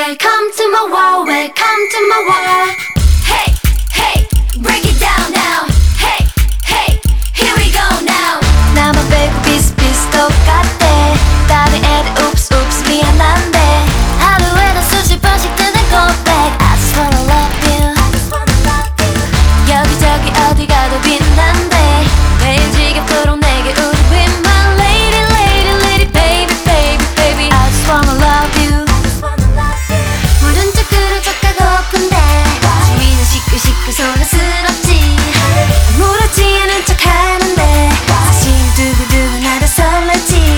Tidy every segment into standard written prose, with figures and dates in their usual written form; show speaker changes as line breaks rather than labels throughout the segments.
Welcome to my world, welcome to my world. Hey, hey, break it down now. Hey, hey, here we go now. 나만 빼고 비슷비슷 똑같대. 다른 애들 oops oops 미안한데 하루에도 수십 번씩 뜨는 고백. I just wanna love you. 여기저기 어디 가도 빛난대. 매일 지겹도록 내게 우리 be my lady, lady, lady, baby, baby, baby. I just wanna love you. 모른 척 그런 척 하고픈데 주위는 시끌시끌 소란스럽지. 아무렇지 않은 척 하는데 사실 두고두고 나를 설레지.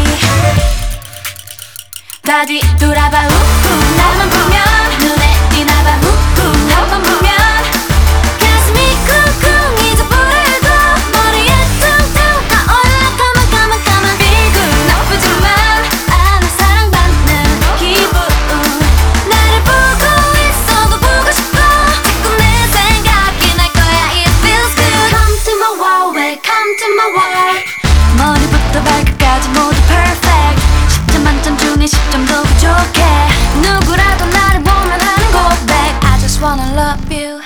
다 뒤돌아봐 우후. 나만 보면 눈에 띄나봐 우후. 너만 보면 가슴이 쿵쿵 이제 부르고 머리에 퉁퉁 타올라 come on come on 비군 나쁘지만 않아 사랑받는 기분. 나를 보고 있어도 보고 싶어. 자꾸 내 생각이 날 거야. It feels good. Come to my world, welcome to my world. 머리부터 발끝까지 모두 perfect. 10점 만점 중에 10점도 부족해. 누구라도 나를 보면 하는 고백. I just wanna love you.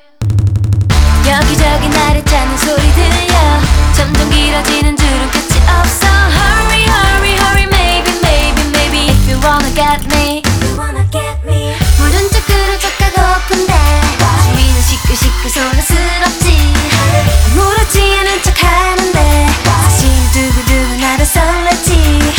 여기저기 나를 찾는 소리 들려. 점점 길어지는 줄은 끝이 없어. Hurry hurry hurry maybe maybe maybe if you wanna get me. 모른 척 그런 척 하고픈데 주위는 시끌시끌 소란스럽지. 아무렇지 않은 척 하는데 사실 두고두고 나를 설레지.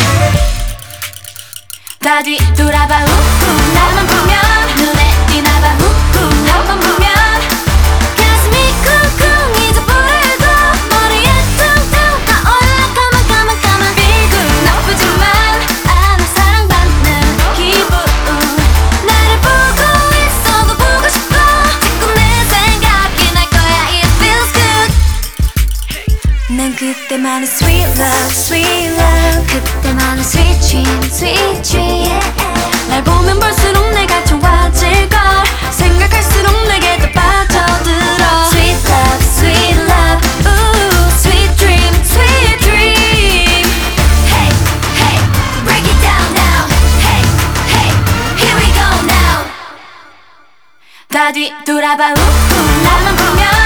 다 뒤돌아봐 우후. 나만 보면 눈에 띄나봐 우후. 너만 보면 가슴이 쿵쿵 이제 부르고 머리에 퉁퉁 타올라 come on 비군 나쁘지만 않아 사랑받는 기분. 나를 보고 있어도 보고 싶어. 자꾸 내 생각이 날 거야. It feels good. 난 그때만의 sweet love sweet love. 그때만의 sweet dream sweet dream. 날 보면 볼수록 내가 좋아질걸. 생각할수록 내게 더 빠져들어. Sweet love sweet love ooh sweet dream sweet dream. Hey hey break it down now. Hey hey here we go now. 다 뒤돌아봐 우후. 나만 보면